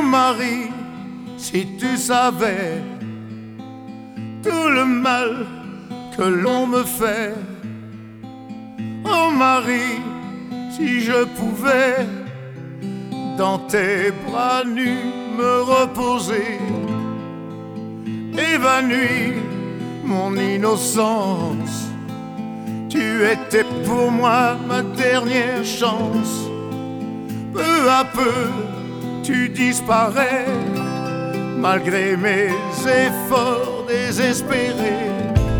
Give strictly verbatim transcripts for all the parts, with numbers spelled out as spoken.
Marie, si tu savais tout le mal que l'on me fait. Oh Marie, si je pouvais dans tes bras nus me reposer, évanouir mon innocence. Tu étais pour moi ma dernière chance. Peu à peu, tu disparais, malgré mes efforts désespérés.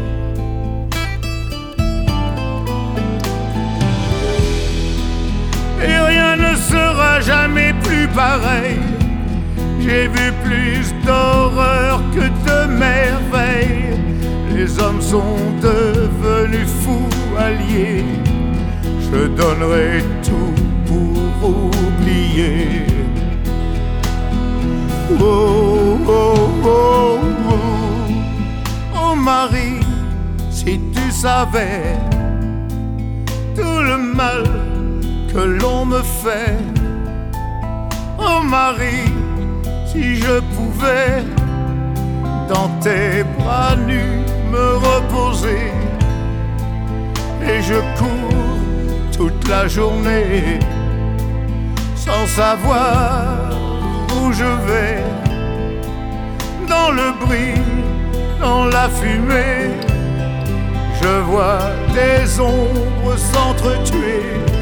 Et rien ne sera jamais plus pareil. J'ai vu plus d'horreur que de merveilles. Les hommes sont devenus fous alliés. Je donnerai tout pour oublier. Oh, oh, oh, oh. Oh Marie, si tu savais tout le mal que l'on me fait. Oh Marie, si je pouvais dans tes bras nus me reposer. Et je cours toute la journée sans savoir où je vais. Dans le bruit, dans la fumée, je vois des ombres s'entretuer.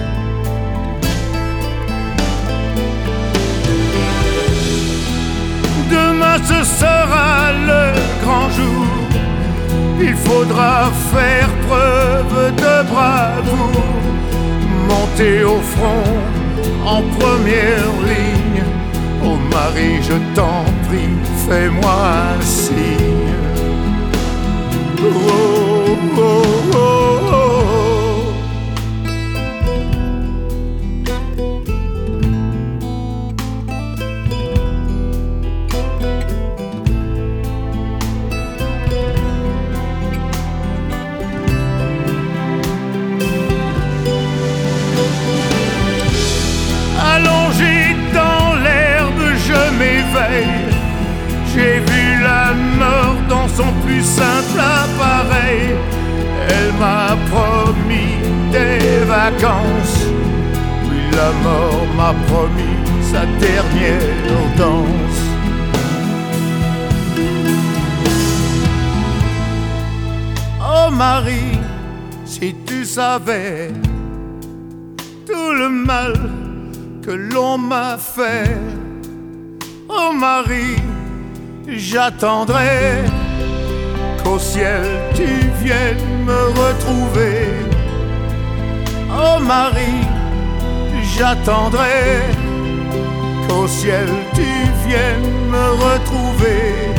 Demain ce sera le grand jour. Il faudra faire preuve de bravoure, monter au front en première ligne. Oh Marie, je t'en prie, fais-moi un signe. Oh, oh, oh, oh. Allongé dans l'herbe, je m'éveille. J'ai vu la mort dans son plus simple appareil. Elle m'a promis des vacances, puis la mort m'a promis sa dernière danse. Oh Marie, si tu savais tout le mal que l'on m'a fait. Oh Marie, j'attendrai qu'au ciel tu viennes me retrouver. Oh Marie, j'attendrai qu'au ciel tu viennes me retrouver.